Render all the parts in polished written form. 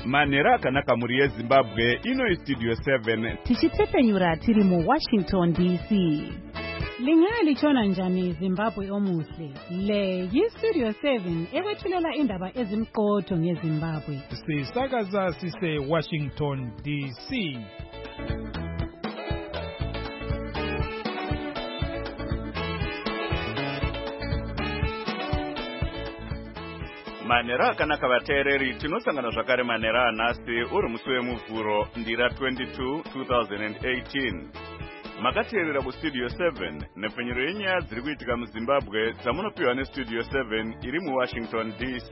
manhero akanaka mhuri yezimbabwe ino istudio 7 tichitsepenyura tiri muwashington dc. Lingaya lichona njani Zimbabwe omuhle? Le yistudio 7 ekwethulela indaba ezimqotho ngeZimbabwe. Sisakaza sise Washington DC. manhero akanaka vateereri, tinosangana zvakare manhero anhasi uri musi wemuvhuro ndira 22 2018. makateerera kustudio 7 nepfenyuro yenyaya dziri kuitika muzimbabwe dzamunopiwa nestudio 7 iri muwashington dc.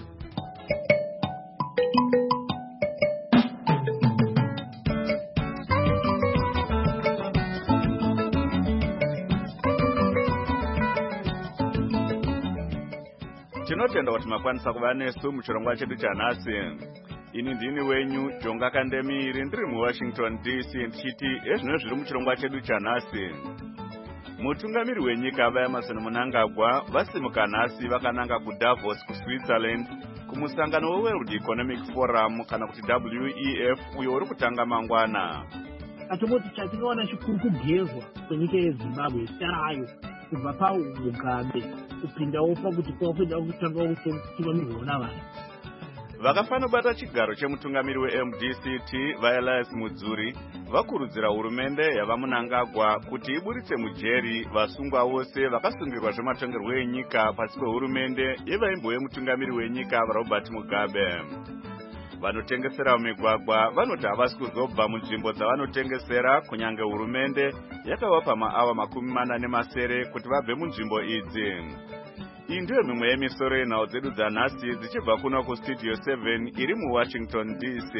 tinotenda kuti makwanisa kuva nesu muchirongwa chedu chanhasi. ini ndini wenyu Jonga Kandemiri ndiri muwashington dc ndichiti ezvino zviri muchirongwa chedu chanhasi. mutungamiri wenyika vaEmmerson Mnangagwa vasimuka nhasi vakananga kuDavos kuSwitzerland kumusangano weWorld Economic Forum kana kuti WEF uyo uri kutanga mangwana. atongoti chatinoona chikuru kugezwa kwenyika yeZimbabwe sarayo kubva paugabe kupindawo pakuti kwakuda kutanga utungamiri hona vanhu vakafanobata chigaro chemutungamiri weMDCT vaElias Mudzuri vakurudzira hurumende yavaMnangagwa kuti iburitse mujeri vasungwa vose vakasungirwa zvematongerwo enyika pasi pehurumende yevaimbo yemutungamiri wenyika Robert Mugabe. vanotengesera mumigwagwa vanoti havasi kuzobva munzvimbo dzavanotengesera kunyange hurumende yakavapa maawa 40 kuti vabve munzvimbo idzi. iyi ndiyo mimwe yemisoro yenhau dzedu dzanhasi dzichibva kuno kustudio 7 iri muwashington dc.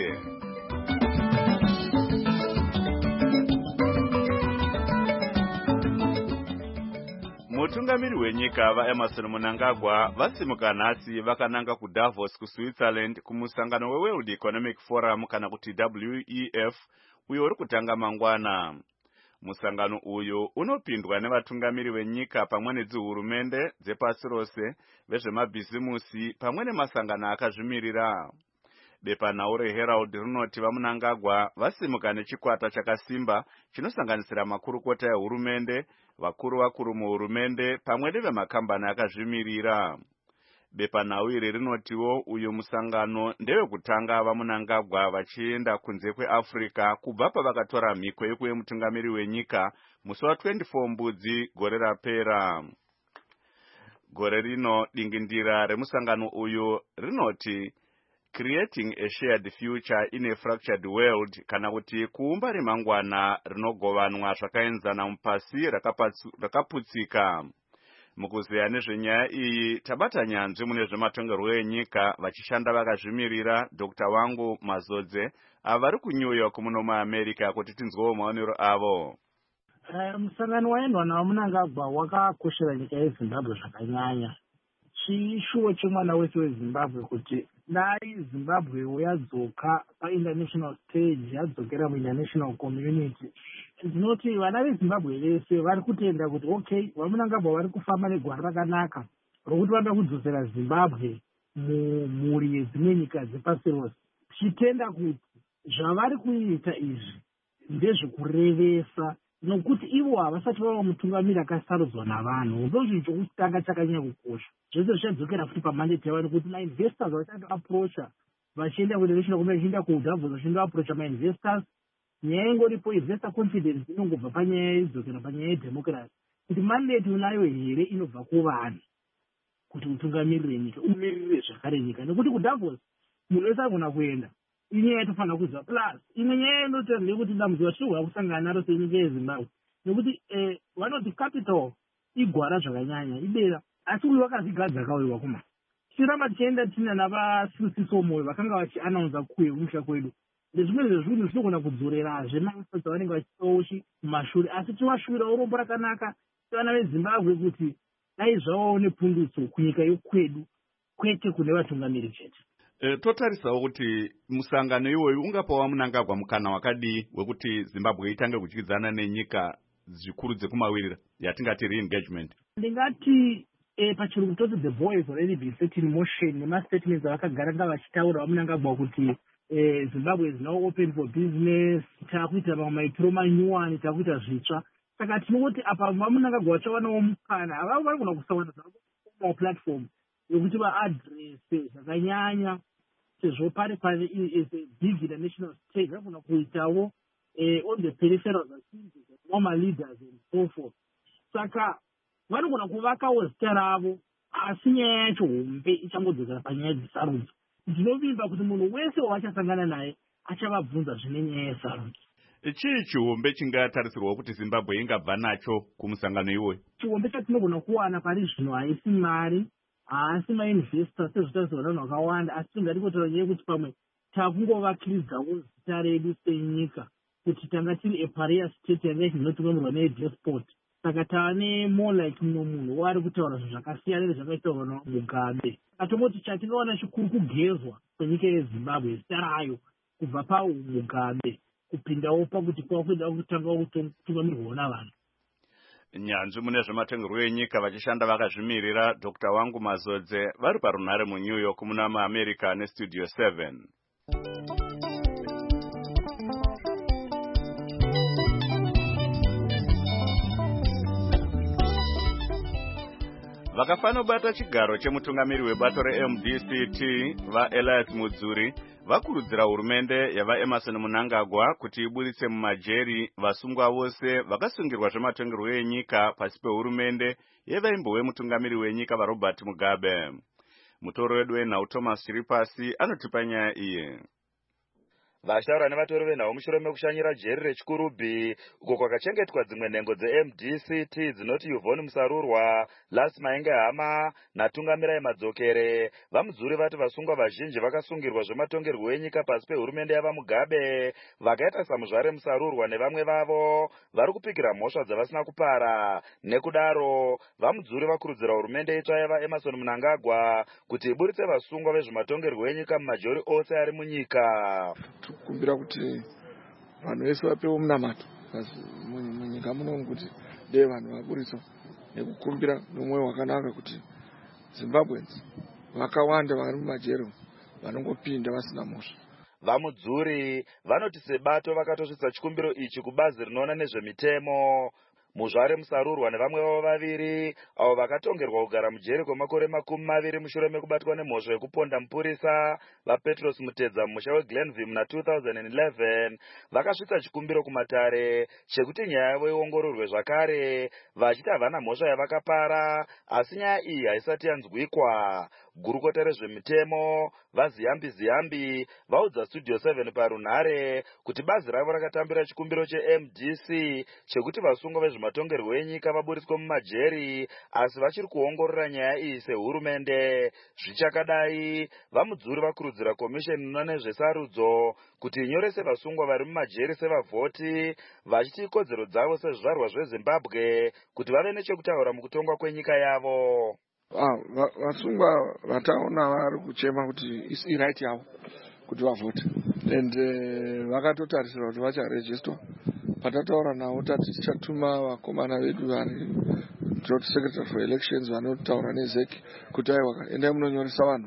mutungamiri wenyika vaEmmerson Mnangagwa vasimuka nhasi vakananga kuDavos kuSwitzerland kumusangano weWorld Economic Forum kana kuti WEF uyo uri kutanga mangwana. musangano uyu unopindwa nevatungamiri venyika pamwe nedzihurumende dzepasi rose, vezvemabhizimusi pamwe nemasangano akazvimirira. bepanhau reHerald rinoti vaMnangagwa vasimuka nechikwata chakasimba chinosanganisira makurukota ehurumende, vakuru muhurumende pamwe nevemakambani akazvimirira. bepanhau iri rinotiwo uyu musangano ndewekutanga vaMnangagwa vachienda kunze kweAfrica kubva pavakatora mhiko yekuve mutungamiri wenyika musi wa24 mbudzi gore rapera. gore rino dingindira remusangano uyu rinoti Creating a Shared Future in a Fractured World kana kuti kuumba remangwana rinogovanwa zvakaenzana mupasi rakaputsika. mukuzeya nezvenyaya iyi tabata nyanzvi mune zvematongerwo enyika vachishanda vakazvimirira Dr. Wangu Mazodze avari kuNew York muno muAmerica kuti tinzwewo maonero avo. musangano waendwa naMnangagwa wakakoshera nyika yeZimbabwe zvakanyanya. chishuwo chemwana wese weZimbabwe kuti dai Zimbabwe yadzoka painternational stage, yadzokera muinternational community, ndinoti vana veZimbabwe vese vari kutenda kuti okay, vaMnangagwa vari kufamba negwara rakanaka rokuti vanoda kudzosera Zimbabwe mumhuri yedzimwe nyika dzepasi rose. tichitenda kuti zvavari kuita izvi ndezvekurevesa, nokuti ivo havasati vava mutungamiri akasarudzwa navanhu. ndochinhu chokutanga chakanyanya kukosha. zvese zvichadzokera futi pamandate yavo nekuti mainvestors vachatoaprocha vachienda kuinternational community, vachienda kuDavos vachindoaprocha mainvestors. nyaya ingoripo investor confidence inongobva panyaya idzokera panyaya yedhemokirasi kuti mandate unayo here inobva kuvanhu kuti utungamirire nyika, umirire zvakare nyika. nekuti kuDavos munhu wese agona kuenda, inyaya yatofanira kuziva. plus imwe nyaya inotenda ndeyekuti dambudziko tirigona kusangana naro senyika yeZimbabwe nekuti vanoti capital igwara zvakanyanya ibera, asi uyu wakazvigadza kauyiwa kuma. tichiramba tichienda tina navasiusiso moyo vakanga vachianaunza kuye kumusha kwedu, ndezvimwe zvezvinhu zvinogona kudzorerazve masa dzavanenge vachitoshi mumashure. asi tivashuvira urombo rakanaka vana veZimbabwe kuti dai zvavawo nepundutso kunyika yokwedu kwete kune vatungamiri chete. totarisawo kuti musangano iwoyu ungapawo Mnangagwa mukana wakadii wekuti Zimbabwe itange kudyidzana nenyika zvikuru dzekumawirira yatingati re-engagement? ndingati pachirungu toti the boys already been set in motion nemastatements avakagara nga vachitaura vaMnangagwa kuti Zimbabwe is now open for business, takuita maitiro manyuwani, takuita zvitsva. Saka tinoti apa vamunangagwa vachavanawo mukana, avavo vari kuda kusawana dzavo platform yokuti vaadrese zvakanyanya sezvo pane is a big international stage, vari kuda kuitawo on the peripherals vachinzi former leaders and so forth. Saka vanogona kuvakawo zita ravo, asi nyaya yacho hombe ichangodzokera panyaya dzesarudzo. Ndinovimba kuti munhu wese wavachasangana naye achavabvunza zvine nyaya yesarudzo. Chii chihombe chingatarisirwa kuti Zimbabwe ingabva nacho kumusangano iwoyo? Chihombe chatinogona kuwana pari zvino haisi mari, haasi mainvesta sezvitarisirwa vanhu vakawanda, asi tingatingotaura nyaya yekuti pamwe takungovakiridzawo zita redu senyika kuti tanga tiri eparia state yanga ichinotungamirirwa nedespot. Saka tane more like munhu wari kutaura zvinhu zvakasiyana nezvakaitaurwa naMugabe. Atomoti chatingaona chikuru kugezwa kwenyika yeZimbabwe zita rayo kubva paMugabe kupindawo pakuti kwakuda kutanga kutungamirwawo navanhu. Nyanzvi mune zvematongerwo enyika vachishanda vakazvimirira Dr. Wangu Mazodze vari parunhare muNew York muna maAmerica neStudio 7. Vakafanobata chigaro chemutungamiri webato reMDCT vaElias Mudzuri vakurudzira hurumende yavaEmerson Mnangagwa kuti iburitse mumajeri vasungwa vose vakasungirwa zvematongerwo enyika pasi pehurumende yevaimbowe mutungamiri wenyika vaRobert Mugabe. Mutoro wedu wenhau Thomas Chiripasi anotipa nyaya iyi. Vashtaura nevatori venhau mushure mekushanyira jeri rechikuru B uko kwakachengetwa dzimwe nhengo dzeMDCT dzinoti Yvonne Musarurwa, Las Mainge Hama naTungamirai Madzokere. Vamudzuri vati vasungwa vazhinji vakasungirwa zvematongerwo enyika pasi pehurumende yavaMugabe, vakaita saMuzvare Musarurwa nevamwe vavo vari kupikira mhosva dzavasina kupara. Nekudaro vamudzuri vakurudzira hurumende itsva yavaEmerson Mnangagwa kuti iburitse vasungwa vezvematongerwo enyika mumajori ose ari munyika. Kumbira kuti vanhu vese vapewo munamato munyika munomu kuti dei vanhu vaburiswa nekukumbira nomwoyo wakanaka kuti Zimbabweans vakawanda vari mumajeri vanongopinda vasina mhosva. Vamudzuri vanoti sebato vakatosvitsa chikumbiro ichi kubazi rinoona nezvemitemo. Muzvare Musarurwa nevamwe vavo vaviri avo vakatongerwa kugara mujeri kwemakore 20 mushure mekubatwa nemhosva yekuponda mupurisa vaPetros Mutedza mumusha weGlenview muna 2011 vakasvitsa chikumbiro kumatare chekuti nyaya yavo iongororwe zvakare, vachiti havana mhosva yavakapara, asi nyaya iyi haisati yanzwikwa. Gurukota rezvemitemo vaZiyambi vaudza Studio 7 parunhare kuti bazi ravo rakatambira chikumbiro cheMDC chekuti vasungwa vezvematongerwo enyika vaburiswe mumajeri, asi vachiri kuongorora nyaya iyi sehurumende. Zvichakadai, vamudzuri vakurudzira komisheni inoona nezvesarudzo kuti inyorese vasungwa vari mumajeri sevavhoti, vachiti ikodzero dzavo sezvizvarwa zveZimbabwe kuti vave nechekutaura mukutongwa kwenyika yavo. Vasungwa vataona vari kuchema kuti iright yavo kuti vavhote and vakatotarisirwa kuti vacharejistwa. Patataura navo tati tichatuma vakomana vedu vari Joint Secretary for Elections vanotaura neZEC kuti aiwa endai munonyoresa vanhu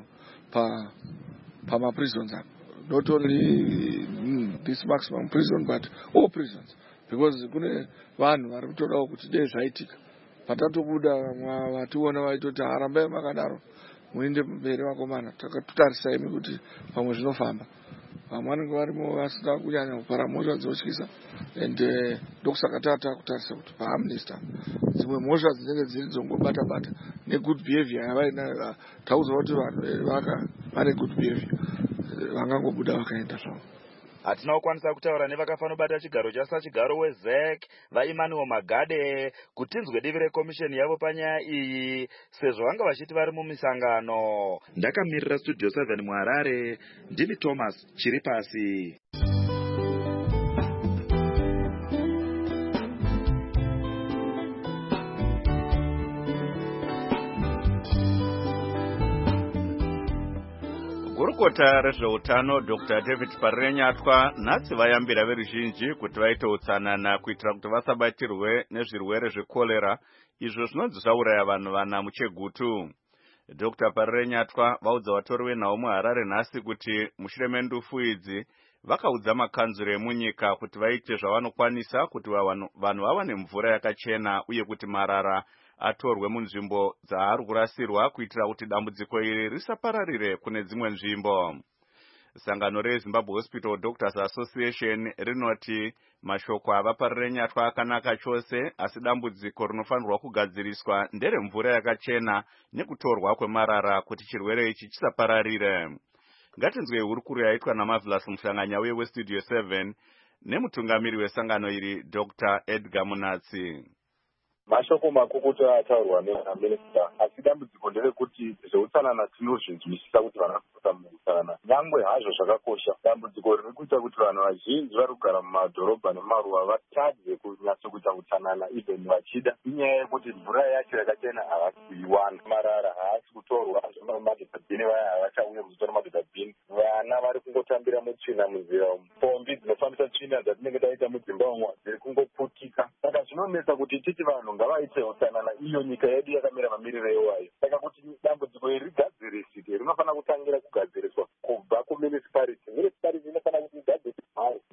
pamaprisons apo, not only this maximum prison but all prisons, because kune vanhu vari kutodawo kuti dei zvaitika patatobuda vationa vaitoti harambai makadaro muinde mberi vakomana, takatotarisa imi kuti pamwe zvinofamba. Vamwe vanenge varimo vasina kunyanya kupara mhosva dzinotyisa and ndokusaka takutarisa kuti paamnesty dzimwe mhosva dzinenge dziri dzongobata negood behavior yavaina, taudzwa kuti vanhu vane good behavior vangangobuda vakaenda zvavo. Hatina kukwanisa kutaura nevakafanobata chigaro chasachigaro weZEC vaEmmanuel Magade kuti tinzwe divi rekomisheni yavo panyaya iyi sezvo vanga vachiti vari mumisangano. Ndakamirira Studio 7 muHarare, ndini Thomas Chiripasi. Gurukota rezveutano Dr. David Parenyatwa nhasi vayambira veruzhinji kuti vaite utsanana kuitira kuti vasabatirwe nezvirwere zvekorera izvo zvinonzi zvauraya vanhu vana muChegutu. Dr. Parire Nyatwa vaudza vatori venhau muHarare nhasi kuti mushure mendufu idzi vakaudza makanzuro emunyika kuti vaite zvavanokwanisa kuti vanhu vawane mvura yakachena uye kuti marara atorwe munzvimbo dzaari kurasirwa kuitira kuti dambudziko iri risapararire kune dzimwe nzvimbo. Sangano reZimbabwe Hospital Doctors Association rinoti mashoko ava Parire Nyatwa akanaka chose, asi dambudziko rinofanirwa kugadziriswa nderemvura yakachena nekutorwa kwemarara kuti chirwere ichi chisapararire. Ngatinzwe hurukuro yaitwa naMarvelous Muhlanganya weStudio 7 nemutungamiri wesangano iri Dr. Edgar Munatsi. Mashoko makukuta ataurwa neminista, asi dambudziko nderekuti zveutsanana tinozvinzwisisa kuti vanofunda muutsanana. Nyangwe hazvo zvakakosha, dambudziko riri kuita kuti vanhu vazhinji vari kugara mumadhorobha nemaruwa vatadze kunyatsokuita utsanana even vachida. Inyaya yekuti mvura yacho yakachena havasi kuiwana, marara haasi kutorwa zvemadhibhini, vaya havachauye kuzotora madhibhini. Vana vari kungotambira mutsvina munzira umu. Pombi dzinofambisa tsvina dzatinenge taita mudzimba umu dziri kungoputika. Saka zvinonetsa kuti titi vanhu ngavaite utsanana, iyo nyika yedu yakamira mamiriro ewayo. Saka kuti dambudziko iri rigadzirisike rinofanira kutangira kugadziriswa kubva kumunicipality. Municipality inofanira kuti igadzirise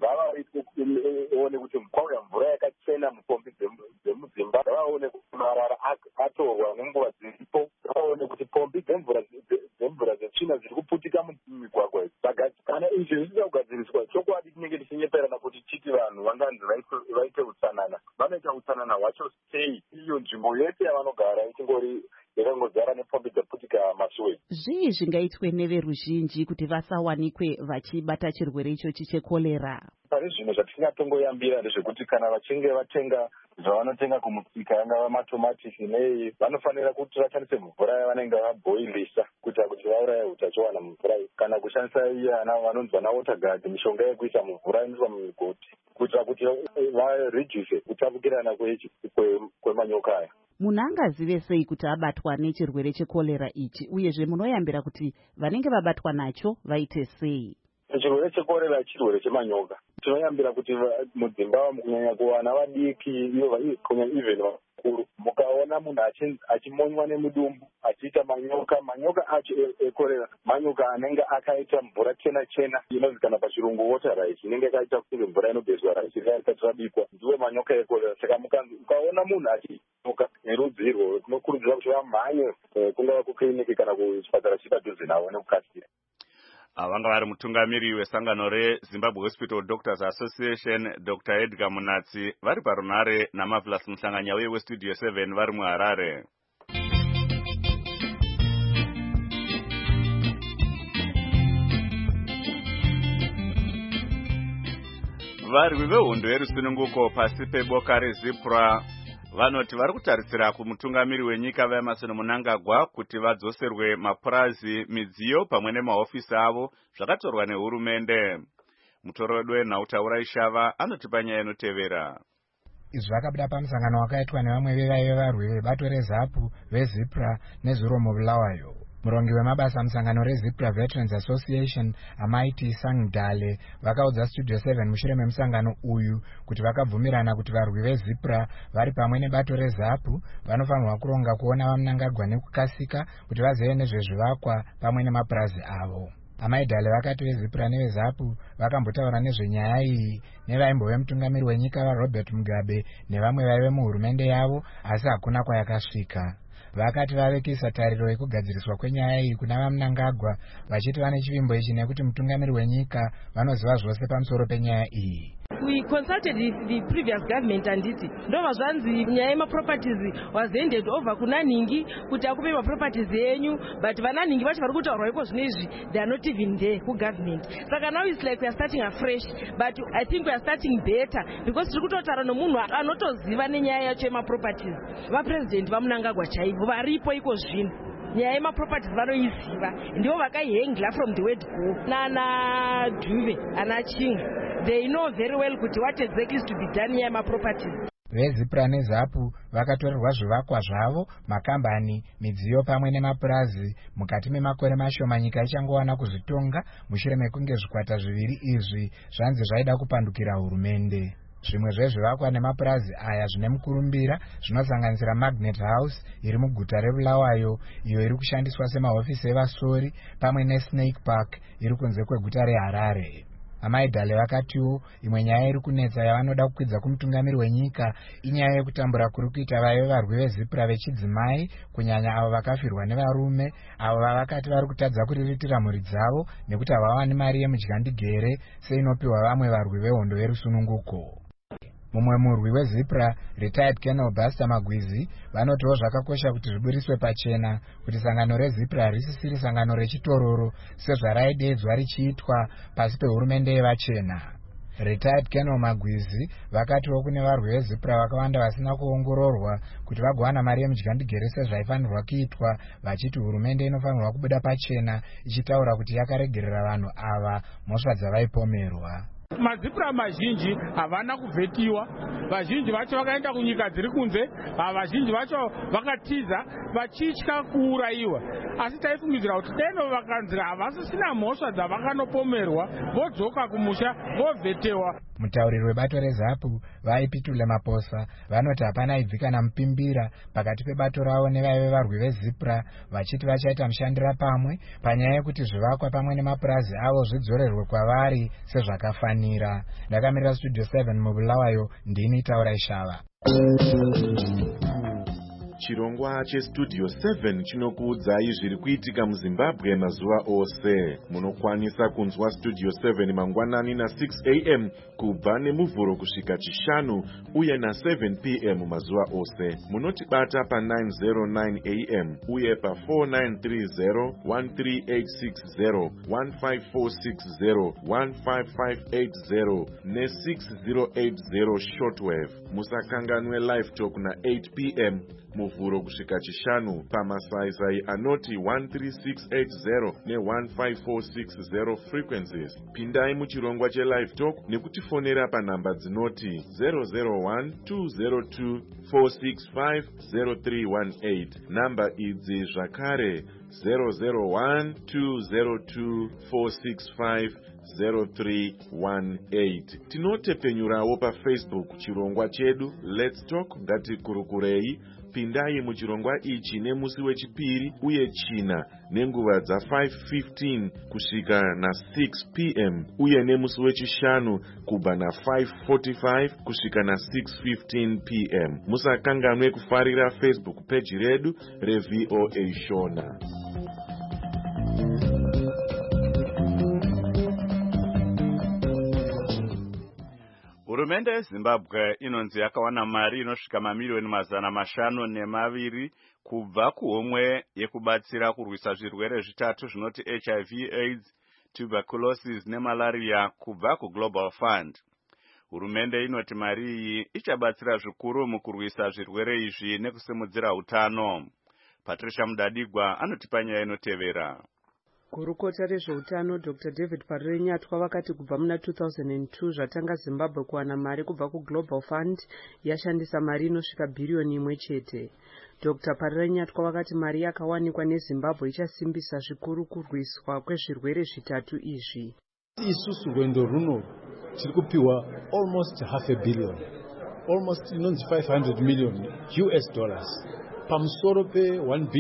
ngavaone kuti kwauya mvura yakachena mupombi dzemudzimba, ngavaone kuti marara atorwa nenguva dziripo, ngavaone kuti pombi dzemvura dzetsvina dziri kuputika mumigwagwa idzi dzagadzikana. Izvi zvisina kugadziriswa, chokwadi tinenge tichinyeperana kuti titi vanhu vanganzi vaite utsanana, vanoita utsanana hwacho sei iyo nzvimbo yese yavanogara ichingori yakangodzara nepombi dzaputika masuwe. Zvii zvingaitwe neveruzhinji kuti vasawanikwe vachibata chirwere ichochi chekorera? Pari zvimwe zvatingatongoyambira ndezvekuti kana vachinge vatenga zvavanotenga kumusika, yangava matomatisi nei, vanofanira kuti vashandise mvura yavanenge vabhoilisa kuitira kuti vauraye utachiwana mumvura iyi, kana kushandisa vanonzi vana waterguard, mishonga yekuisa mvura inoiswa mumigoti kuitira kuti vareduce kutapukirana kwemanyoka aya. Munhu angazive sei kuti abatwa nechirwere chekorera ichi, uyezve munoyambira kuti vanenge vabatwa nacho vaite sei? Chirwere chekorera chirwere chemanyoka. Tinoyambira kuti mudzimba kunyanya kuvana vadiki, kunyanya even vakuru, mukaona munhu achimonywa nemudumbu achiita manyoka acho ekorera, manyoka anenge akaita mvura chena inozikanwa pachirungu water rice, inenge yakaita kunge mvura inogezwa rice isati rabikwa, ndiwe manyoka ekorera. Saka mukaona munhu achinuka nerudzi irwo, tinokurudzira kuti vamhanye kungava kukiriniki kana kuchipatara chiri padhuze navo nekukasira. Vanga vari mutungamiri wesangano reZimbabwe Hospital Doctors Association Dr. Edgar Munatsi vari parunare naMarvelous Muhlanganya weStudio 7 vari muHarare. Varwi vehondo yerusununguko pasi peboka reZipra vanoti vari kutarisira kumutungamiri wenyika vaEmerson Mnangagwa kuti vadzoserwe mapurazi, midziyo pamwe nemahofisi avo zvakatorwa nehurumende. Mutoredo wenhau Ishava anotipa nyaya inotevera. Izvi zvakabuda pamusangano wakaitwa nevamwe vevaive varwi vebato reZAPU, veZipra neZuromo Bulawayo. Murongi wemabasa musangano reZipra Veterans Association Amaiti Sangdale vakaudza Studio 7 mushure memusangano uyu kuti vakabvumirana kuti varwi veZipra vari pamwe nebato reZAPU vanofanirwa kuronga kuona vaMnangagwa nekukasika kuti vazive nezvezvivakwa pamwe nemapurazi avo. Amaidhale vakati veZipra neveZAPU vakambotaura nezvenyaya iyi nevaimbove mutungamiri wenyika vaRobert Mugabe nevamwe vaive muhurumende yavo, asi hakuna kwayakasvika. Vakati vavekisa tariro yekugadziriswa kwenyaya iyi kuna vaMnangagwa, vachiti vane chivimbo ichi nekuti mutungamiri wenyika vanoziva zvose pamusoro penyaya iyi. We consulted the previous government and it ndova zvanzi nyaya yemaproperties was handed over kuna Ningi kuti akupe maproperties enyu, but vana Ningi vacho vari kutaurwa iko zvinezvi they are not even there ku government. Saka now it's like we are starting afresh, but I think we are starting better because tiri kutotaura nomunhu anotoziva nenyaya yacho yemaproperties. Vapresident vaMnangagwa chaivo varipo iko zvino. Nyaya yemaproperties vanoiziva, ndivo vakaihengla from the word go. Nana Dube ana Chinga, they know very well kuti what exactly is to be done nyaya yemaproperties. VeZipra neZAPU vakatorerwa zvivakwa zvavo, makambani, midziyo pamwe nemapurazi mukati memakore mashoma nyika ichangowana kuzvitonga mushure mekunge zvikwata zviviri izvi zvanzi zvaida kupandukira hurumende. Zvimwe zvezvivakwa nemapurazi aya zvine mukurumbira zvinosanganisira Magnet House iri muguta reBulawayo, iyo iri kushandiswa semahofisi evasori, pamwe neSnake Park iri kunze kweguta reHarare. Amaidhale vakatiwo imwe nyaya iri kunetsa yavanoda kukwidza kumutungamiri wenyika inyaya yekutambura kuri kuita vaive varwi vezipura vechidzimai, kunyanya avo vakafirwa nevarume, avo vavakati vari kutadza kuriritira mhuri dzavo nekuti havawani mari yemudyandigere seinopiwa vamwe varwi vehondo yerusununguko. Mumwe murwi wezipura, Retired Colonel Buster Magwizi, vanotiwo zvakakosha kuti zviburiswe pachena kuti sangano rezipura harisisiri sangano rechitororo sezvaraidedzwa richiitwa pasi pehurumende yevachena. Retired Colonel Magwizi vakatiwo kune varwi vezipura vakawanda vasina kuongororwa kuti vagowana mari yemudyandigere sezvaifanirwa kuitwa, vachiti hurumende inofanirwa kubuda pachena ichitaura kuti yakaregerera vanhu ava mhosva dzavaipomerwa. Mazipura mazhinji havana kuvhetiwa, vazhinji vacho vakaenda kunyika dziri kunze, vazhinji vacho vakatiza vachitya kuurayiwa. Asi taifungidzira kuti deno vakanzira havasisina mhosva dzavakanopomerwa vodzoka kumusha vovhetewa. Mutauriri webato reZAPU vaipitule Maposa vanoti hapana ibvi kana mupimbira pakati pebato ravo nevaive varwi vezipura, vachiti vachaita mushandira pamwe panyaya yekuti zvivakwa pamwe nemapurazi avo zvidzorerwe kwavari sezvakafanira. Ndakamirira Studio 7 muBulawayo, ndini Taura Ishava. Chirongwa cheStudio 7 chinokuudzai zviri kuitika muZimbabwe mazuva ose. Munokwanisa kunzwa Studio 7 mangwanani na6 am kubva nemuvhuro kusvika chishanu uye na7 pm mazuva ose. Munotibata pa909 am uye pa4930 13860 15460 15580 ne6080 shortwave. Musakanganwe live talk na8 pm muvhuro kusvika chishanu pamasaisai anoti 13680 ne15460 frequencies. Pindai muchirongwa chelive talk nekutifonera panhamba dzinoti 001-202-465-0318. Namba idzi zvakare 001-202-465-0318. Tinotepenyurawo paFacebook chirongwa chedu Let's Talk Ngatikurukurei. Pindai muchirongwa ichi nemusi wechipiri uye china nenguva dza5:15 kusvika na6 pm uye nemusi wechishanu kubva na5:45 kusvika na6:15 pm. Musakanganwe kufarira Facebook page redu reVOA Shona. Hurumende yeZimbabwe inonzi yakawana mari inosvika mamiliyoni 520 kubva kuhomwe yekubatsira kurwisa zvirwere zvitatu zvinoti HIV, AIDS, tuberculosis nemalaria kubva kuGlobal Fund. Hurumende inoti mari iyi ichabatsira zvikuru mukurwisa zvirwere izvi nekusimudzira utano. Patricia Mudadigwa anotipa nyaya inotevera. Gurukota rezveutano Dr. David Parrenyatwa vakati kubva muna 2002 zvatanga Zimbabwe kuwana mari kubva kuGlobal Fund yashandisa mari inosvika bhiriyoni 1 chete. Dr. Parrenyatwa vakati mari yakawanikwa neZimbabwe ichasimbisa zvikuru kurwiswa kwezvirwere zvitatu izvi. Isusu rwendo runo tiri kupiwa almost $500 million, almost inonzi $500 million pamusoro pe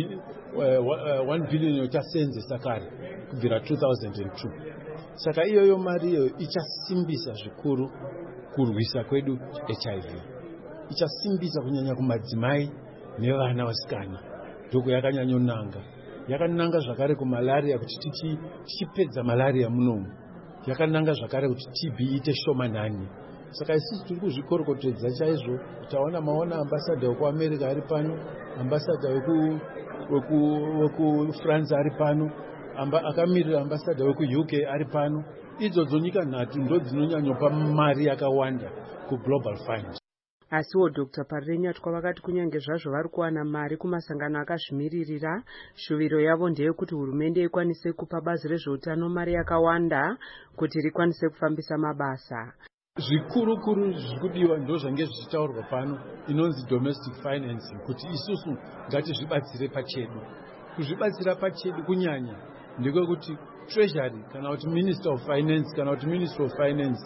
1 billion yotasenzesa kare kubvira 2002. Saka iyoyo mari iyo ichasimbisa zvikuru kurwisa kwedu HIV, ichasimbisa kunyanya kumadzimai nevana vasikana. Ndoko yakanyanyonanga, yakananga zvakare kumalaria kuti tichipedza malaria munomu, yakananga zvakare kuti TB ite shomanani. Saka isisi tiri kuzvikorokotedza chaizvo. Maona ambassador wekuAmerica ari pano, ambassador wekuFrance ari pano, akamirira ambassador wekuUK ari pano. Idzodzo nyika nhatu ndodzinowanyopa mari yakawanda kuGlobal Fund. Asiwo Dr. Parrenyatwa vakati kunyange zvazvo vari kuwana mari kumasangano akazvimiririra, shuviro yavo ndeyekuti hurumende ikwanise kupa bazi rezveutano mari yakawanda kuti rikwanise kufambisa mabasa. Zvikuru zvirikudiwa ndozvange zvichitaurwa pano, inonzi domestic financing, kuti isusu ngatizvibatsire pachedu. Kuzvibatsira pachedu kunyanya ndekwe kuti treasury kana kuti minister of finance kana kuti minister of finance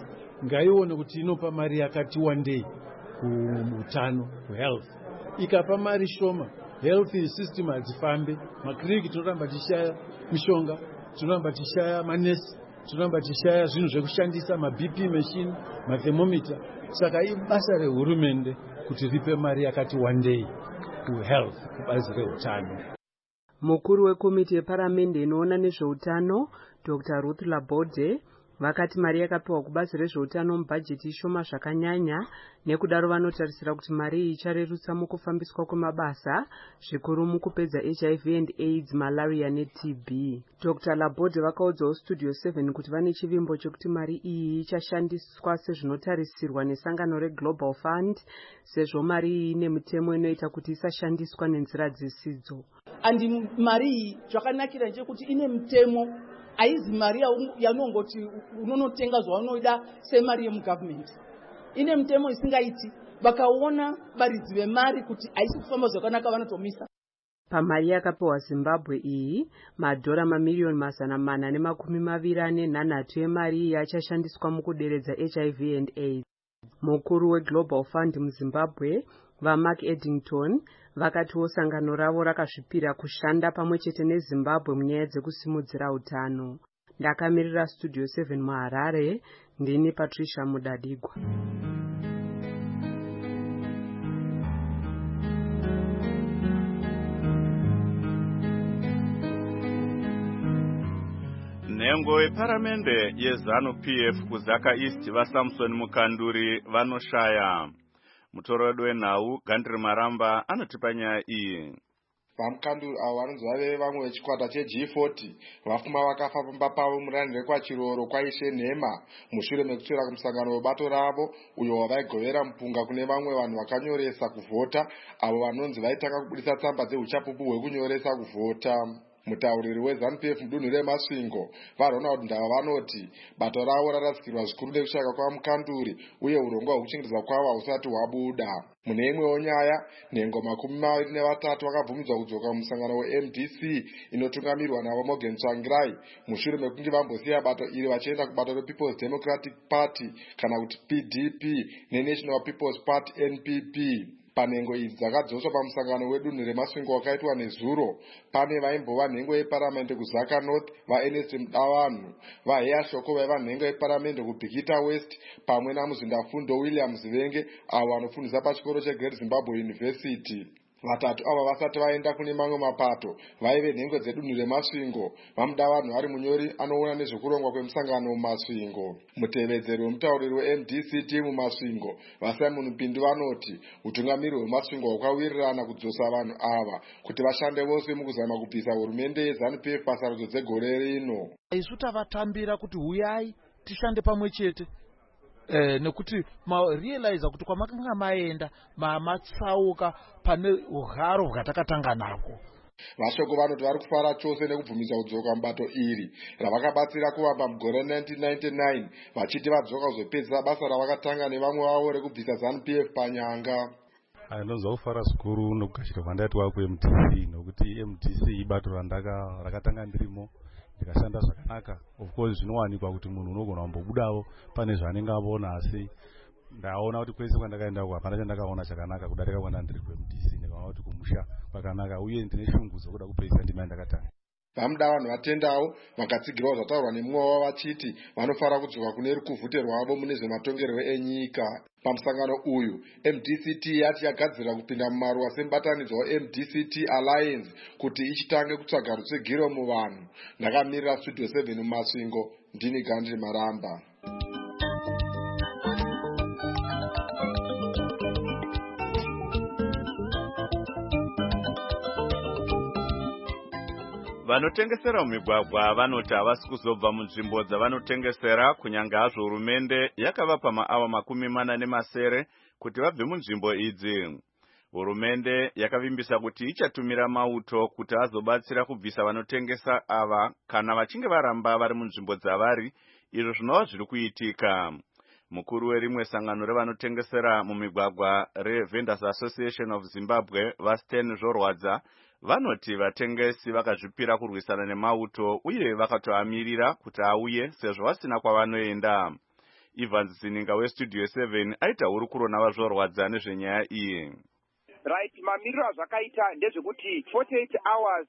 ngaione kuti inopa mari yakati wandei kuutano, kuhealth. Ikapa mari shoma, health system hadzifambe, makliniki tinoramba tishaya mishonga, tinoramba tishaya manesi, tinoramba tishaya zvinhu zvekushandisa, maBP machine, mathermometer. Saka ibasa rehurumende kuti ripe mari yakati wandei kuhealth, kubazi reutano. Mukuru wekomiti yeparamende inoona nezveutano Dr. Ruth Laborde vakati mari yakapiwa kubazi rezveutano mubhajeti ishoma zvakanyanya, nekudaro vanotarisira kuti mari iyi icharerutsa mukufambiswa kwemabasa zvikuru mukupedza HIV and AIDS, malaria neTB. Dr. Laborde vakaudzawo Studio 7 kuti vane chivimbo chokuti mari iyi ichashandiswa sezvinotarisirwa nesangano reGlobal Fund, sezvo mari iyi ine mitemo inoita kuti isashandiswa nenzira dzisidzo. Andi mari iyi zvakanakira ndechekuti ine mitemo, aizi mari yanongoti unonotenga zvaunoida semari yemugovernment. Ine mitemo isingaiti, vakaona varidzi vemari kuti haisi kufamba zvakanaka vanotomisa. Pamari yakapiwa Zimbabwe iyi, madhora mamiliyoni 423 emari iyi achashandiswa mukuderedza HIV and AIDS. Mukuru weGlobal Fund muZimbabwe vaMark Eddington vakatiwo sangano ravo rakasvipira kushanda pamwechete neZimbabwe munyaya dzekusimudzira utano. Ndakamirira Studio 7 muHarare, ndini Patricia Mudadigwa. Nhengo yeparamende yeZANU-PF kuZaka East vaSamson Mukanduri vanoshaya. Mutoro wenhau Gandri Maramba anotipa nyaya iyi. Vamukanduri avo vanonzi vave vamwe vechikwata cheG40 vapfuma vakafa pamba pavo muranhire kwachiroro kwaishe Nhema mushure mekutsvera kumusangano webato ravo uyo wavaigovera mupunga kune vamwe vanhu vakanyoresa kuvhota avo vanonzi vaitanga kubudisa tsamba dzeuchapupu hwekunyoresa kuvhota. Mutauriri weZANU-PF mudunhu reMasvingo vaRonald Ndava vanoti bato ravo rarasikirwa zvikuru nekushaka kwaMukanduri uye urongwa hwekuchengetedzwa kwavo hausati hwabuda. Mune imwewo nyaya, nhengo 23 vakabvumidzwa kudzoka mumusangano weMDC inotungamirwa navo Morgan Tsvangirai mushure mekunge vambosiya bato iri vachienda kubato rePeople's Democratic Party kana kuti PDP neNational People's Party NPP. Panhengo idzi dzakadzoswa pamusangano wedunhu reMasvingo wakaitwa nezuro, pane vaimbova nhengo yeparamende kuZaka North vaErnest Mudavanhu, vaHeya Shoko vaiva nhengo yeparamende kuBhikita West pamwe naMuzindafundo Williams Venge avo vanofundisa pachikoro cheGreat Zimbabwe University. Vatatu ava vasati vaenda kune mamwe mapato vaive nhengo dzedunhu reMasvingo. vaMudavanhu ari munyori anoona nezvekurongwa kwemusangano muMasvingo. Mutevedzeri wemutauriri weMDCT muMasvingo vaSimon Pindu vanoti utungamiri hweMasvingo hwakawirirana kudzosa vanhu ava kuti vashande vose mukuzama kubvisa hurumende yeZANU-PF pasarudzo dzegore rino. Isu tavatambira kuti huyai tishande pamwe chete. Nekuti realize kuti kwamakanga maenda matsauka pane ugaro hwatakatanga nako. Vashoko vanoti vari kufara chose nekubvumisa kudzoka mubato iri ravakabatsira kuvamba mugore 1999 vachiti vadzoka kuzopedzisa basa ravakatanga nevamwe vavo rekubvisa ZANU-PF panyanga. Ndinonzwa kufara zvikuru nokugashira kwandaitwa kuMDC nokuti MDC ibato rakatanga ndirimo ndikashanda zvakanaka. Of course zvinowanikwa kuti munhu unogona kumbobudawo pane zvaanenge aona, asi ndaona kuti kwese kwandakaenda kwa hapana chandakaona chakanaka kudarika kwanda ndiri kuMDC. Ndikaona kuti kumusha kwakanaka uye ndine shungu dzokuda kupedzisa ndima yandakatanga. VaMudavanhu vatendawo vakatsigirawo zvataurwa nemumwe wavo vachiti vanofara kudzoka kune rukuvhute rwavo mune zvematongerwo enyika. Pamusangano uyu MDCT yati yagadzirira kupinda mumaruwa semubatanidzwa weMDCT Alliance kuti ichitange kutsvaga rutsvigiro muvanhu. Ndakamirira Studio 7 muMasvingo, ndini Gandhi Maramba. Vanotengesera mumigwagwa vanoti havasi kuzobva munzvimbo dzavanotengesera kunyange hazvo hurumende yakavapa maawa 40 kuti vabve munzvimbo idzi. Hurumende yakavimbisa kuti ichatumira mauto kuti azobatsira kubvisa vanotengesa ava kana vachinge varamba vari munzvimbo dzavari, izvo zvinova zviri kuitika. Mukuru werimwe sangano revanotengesera mumigwagwa reVendors Association of Zimbabwe vaSten Zvorwadza vanoti vatengesi vakazvipira kurwisana nemauto uye vakatoamirira kuti auye sezvo vasina kwavanoenda. Evans Zininga westudio 7 aita hurukuro navazvorwadza nezvenyaya iyi. Right, mamiriro azvakaita ndezvekuti 48 hours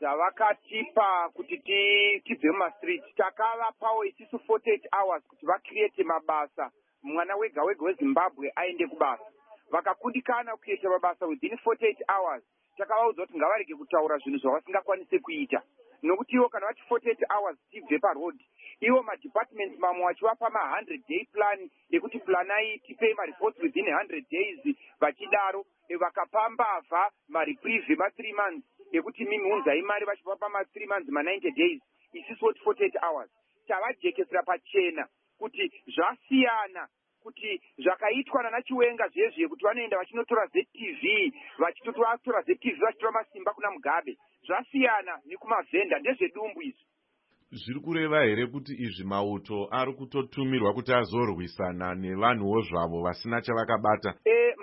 dzavakatipa kuti tibve mumastreet takavapawo isisu 48 hours kuti vacreate mabasa, mwana wega wega weZimbabwe aende kubasa. Vakakundikana kucreate mabasa within 48 hours, takavaudza kuti ngavarege kutaura zvinhu zvavasingakwanisi kuita, nokuti ivo kana vati 48 hours tibve paroad, ivo madepartments mamwe vachivapa ma100 day plan yekuti planai tipei mareports within 100 days, vachidaro vakapa mbavha mareprieve ma3 months yekuti mimiunzai mari vachivapa ma3 months ma90 days, isisu 48 hours. Tavajekesera pachena kuti zvasiyana kuti zvakaitwa naChiwenga zvezve kuti vanoenda vachinotora ZTV vachitotora ZTV vachitora masimba kuna Mugabe, zvasiyana nekumavhenda, ndezvedumbu izvi. Zviri kureva here kuti izvi mauto ari kutotumirwa kuti azorwisana nevanhuwo zvavo vasina chavakabata?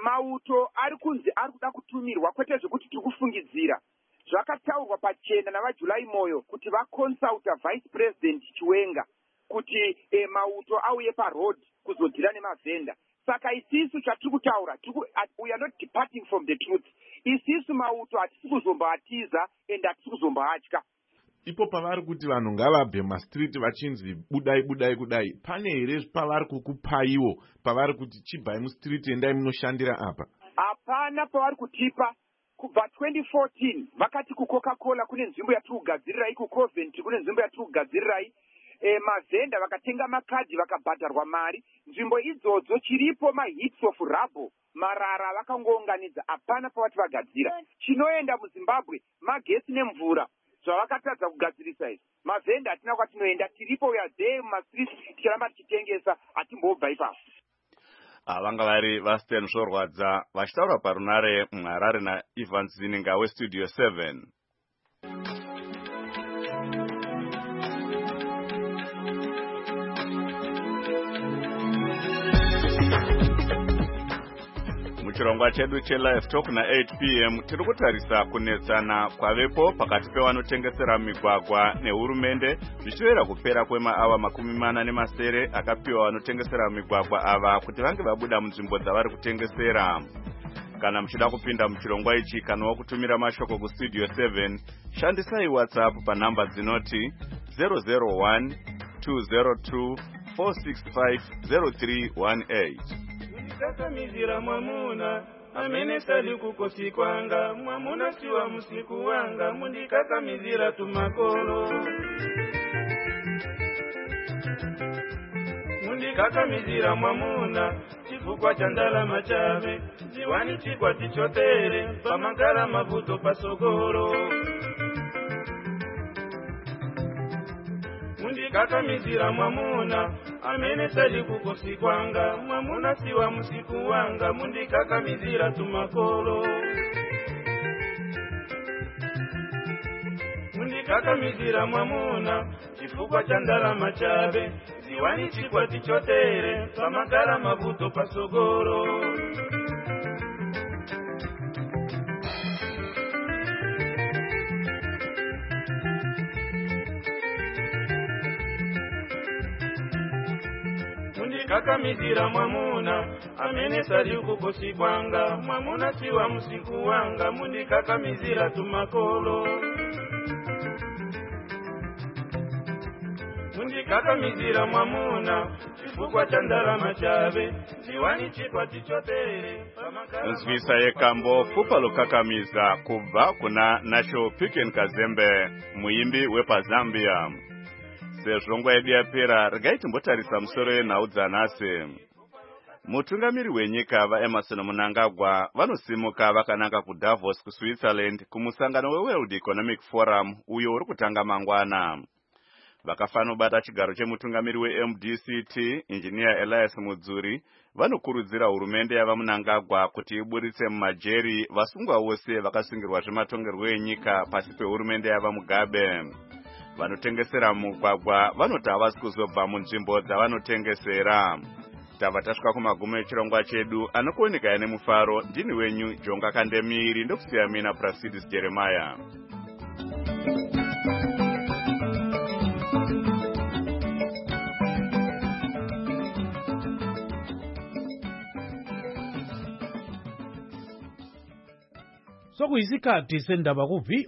Mauto ari kunzi ari kuda kutumirwa, kwete zvekuti tiri kufungidzira. Zvakataurwa pachena navaJulai Moyo kuti vaconsulta Vice President Chiwenga kuti mauto auye paroad kuzodhira nemavhenda. Saka isisu chatiri kutaura, we are not departing from the truth. Isisu mauto hatisi kuzombaatiza ende hatisi kuzombaatya. Ipo pavari kuti vanhu ngavabve mastreet vachinzi budai budai kudai, pane here pavari kukupaiwo pavari kuti chibvai mustreet endai munoshandira apa? Hapana pavari kutipa. Kubva 2014 vakati kuCoca-Cola kune nzvimbo yatiri kugadzirirai, kuCoventry kune nzvimbo yatiri kugadzirirai, mavhenda vakatenga makadhi vakabhadharwa mari. Nzvimbo idzodzo chiripo mahits of rubble, marara vakangounganidza, hapana pavati vagadzira. Chinoenda muZimbabwe magetsi nemvura zvavakatadza kugadzirisa izvi. Mavhenda hatina kwatinoenda, tiripo we are there mumastreet tichiramba tichitengesa, hatimbobva ipapo. Vanga vari vaStan Zvorwadza vachitaura parunare muHarare naEvans Zininga westudio 7. Muchirongwa chedu cheLive Talk na8 p.m. tiri kutarisa kunetsana kwavepo pakati pevanotengesera migwagwa nehurumende zvichireva kupera kwemaawa 40 akapiwa vanotengesera migwagwa ava kuti vange vabuda munzvimbo dzavari kutengesera. Kana muchida kupinda muchirongwa ichi kana kutumira mashoko kustudio 7, shandisai WhatsApp panhamba dzinoti 001 202 465 0318. Mizira mwamuna amene sali kukosi kwanga, mwamuna siwa musiku wanga, mundikaka mizira tumakolo. Mundikaka mizira mwamuna chifukwa cha ndalama chabe, ziwani chikwa tichotere pamagala mavuto pasogoro. Mundikaka mizira mwamuna amene sali kukosi kwanga, mwamuna siwa musiku wanga, mundikaka mizira tumakolo. Mundikaka mizira mwamuna chifukwa cha ndalama chabe, ziwani chikwa tichotere pamagala mavuto pasogoro. Mundikaka mizira mwamuna amene sali kukosi kwanga, mwamuna siwa musiku wanga, mundikaka mizira tumakolo. Mundikaka mizira mwamuna chifukwa cha ndalama chabe, ziwani chikwa tichotere pamagala. Nzvisa yekambo fupa lukakamiza kubva kuna National Picken Kazembe, muimbi wepaZambia. Sezvo nguva yedu yapera, regai timbotarisa musoro yenhau dzanhasi. Mutungamiri wenyika vaEmmerson Mnangagwa vanosimuka vakananga kuDavos kuSwitzerland kumusangano weWorld Economic Forum uyo uri kutanga mangwana. Vakafanobata chigaro chemutungamiri weMDCT, Engineer Elias Mudzuri, vanokurudzira hurumende yavaMnangagwa kuti iburitse mumajeri vasungwa vose vakasungirwa zvematongerwo enyika pasi pehurumende yavaMugabe. Vanotengesera mugwagwa vanoti havasi kuzobva munzvimbo dzavanotengesera. Tava tasvika kumagumo echirongwa chedu, anokuoneka nemufaro. Ndini wenyu Jonga Kandemiri, ndokusiya mina Prasidis Jeremiah. sokuyisikhathi sendaba ku